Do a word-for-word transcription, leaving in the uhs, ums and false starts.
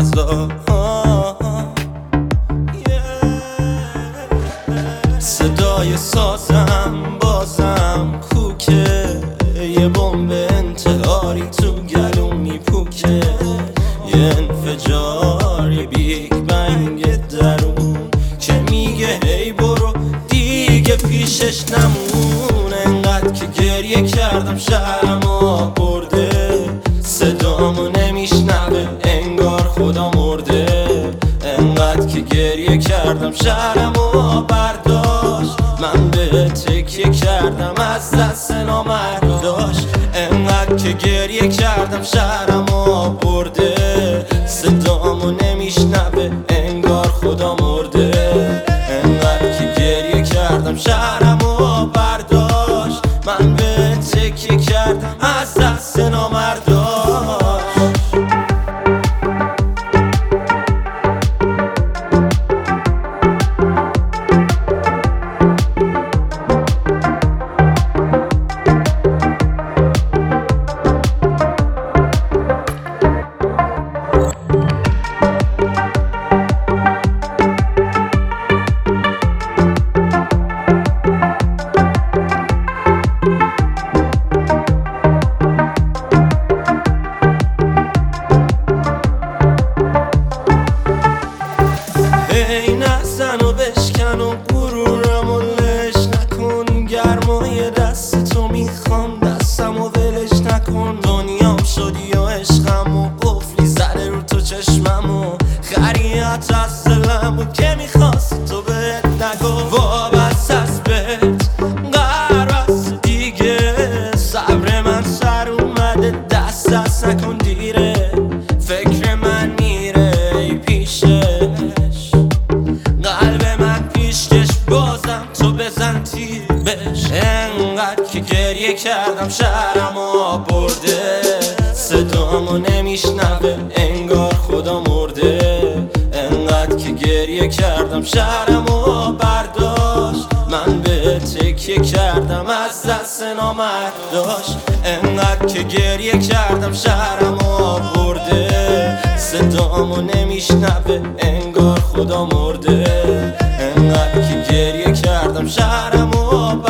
فضا. صدای سازم بازم کوکه، یه بمب انتحاری تو گلوم میپوکه، یه انفجار، یه بیگ بنگ درون که میگه هی برو دیگه پیشش نمون. انقدر که گریه کردم شهرمو برده، صدامو نمیشنوه انگار خدا مرده. انقدر که گریه کردم شهرمو برداشت، من به تکیه کردم از دست نامرداش. انقدر که گریه کردم شهرمو برده، صدامو نمیشنوه انگار خدا مرده. انقدر که گریه کردم شهرمو برداشت، من به تکیه کردم از دست نامرداش. نزن و بشکن و غرورم و لش نکن، گرمای دست تو میخوام دستم و ولش نکن. دنیام شدی و عشقم و قفلی زده رو تو چشمم و خریت از دلم و که میخواستی تو بهت نگو. وابست از بهت قربست دیگه، صبر من سر اومده دست دست نکن دیره. فکر من میره ای پیشش، قلب من پیشکش بازم تو بزن تیر بش. انقدر که گریه کردم شهرمو برده، صدامو نمیشنوه انگار خدا مرده. انقدر که گریه کردم شهرمو برداشت، من به تکیه کردم از دست نامرداش. انقدر که گریه کردم شهرمو برده، صدامو نمیشنوه انگار خدا مرده. انقدر که گریه کردم شهرمو